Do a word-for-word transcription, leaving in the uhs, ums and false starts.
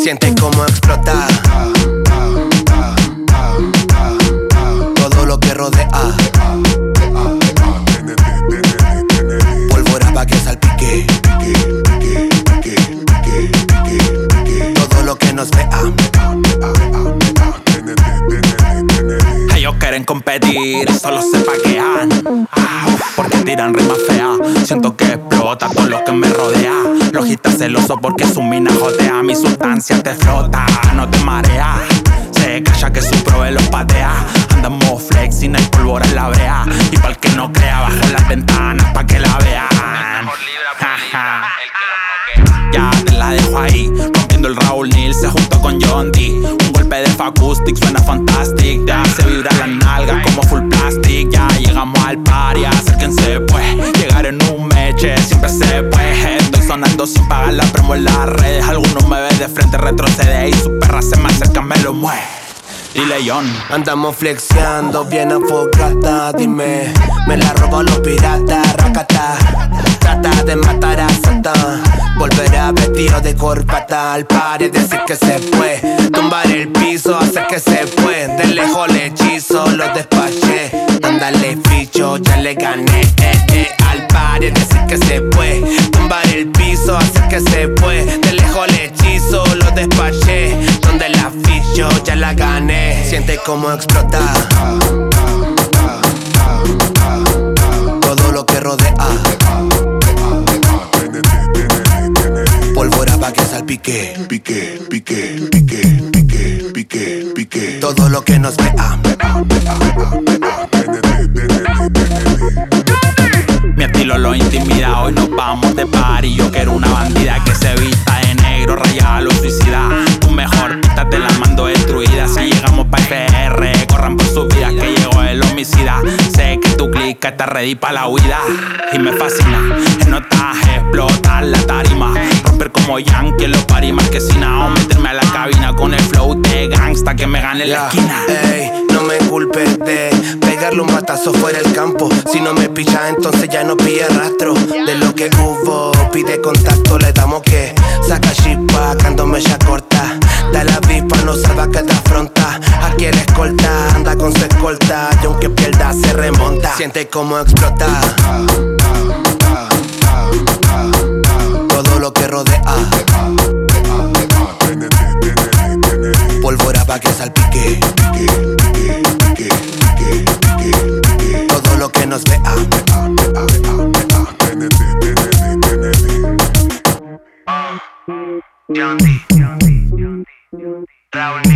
Siente como explota todo lo que rodea. Pólvora pa' que salpique todo lo que nos vea. Ellos quieren competir, solo se paquean porque tiran rimas feas. Siento que explota todo lo que me rodea. Logista celoso porque su mina jotea. Mi sustancia te flota, no te marea. Se calla que su prove los patea. Andamos flexing, hay pólvora en la brea. Y pa'l que no crea, bajo las ventanas pa' que la vean. Ya te la dejo ahí, rompiendo el Raúl Nil se juntó con John D. Un golpe de Facustic suena fantastic. Ya se vibra las nalgas como full plastic. Ya llegamos al party, acérquense pues. Llegar en un meche siempre se puede. Estoy sonando sin pagar la promo en las redes. Algunos me ven de frente, retrocede y su perra se me acerca, me lo mueve. Y León, andamos flexeando bien enfocada. Dime, me la robó los piratas, racata. Trata de matar a Satán. Volverá vestido de corbata al party, decir que se fue. Tumbar el piso, hacer que se fue. De lejos le hechizo, lo despaché. Dándole ficho, ya le gané eh, eh, al party, decir que se fue. Tumbar el piso, hacer que se fue. De lejos le hechizo, lo despaché. Donde la ficho, ya la gané. Siente como explota todo lo que rodea. Pólvora pa' que salpique, pique, pique, pique, pique, pique, pique todo lo que nos vea. Mi estilo lo intimida, hoy nos vamos de party. Yo quiero una bandida que se vista de negro, rayada lo suicida. Tu mejor pista te la mando destruida. Si llegamos pa' F R, corran por sus vidas que llegó el homicida. Sé que tu clica está ready pa' la huida. Y me fascina, en notaje explotar la tarima. Romper como Yankee en los paris marquesina. O meterme a la cabina con el flow de gangsta que me gane en la esquina. Ey, no me culpes de pegarle un batazo fuera del campo. Si no me pichas entonces ya no pide rastro de lo que hubo. Pide contacto, le damos que saca chispa cuando me ya corta. Da la avispa, no salva que te afronta. Aquí el escolta anda con su escolta. Y aunque pierda se remonta. Siente como explota todo lo que rodea. Pólvora pa' que salpique todo lo que nos vea. John D, Raúl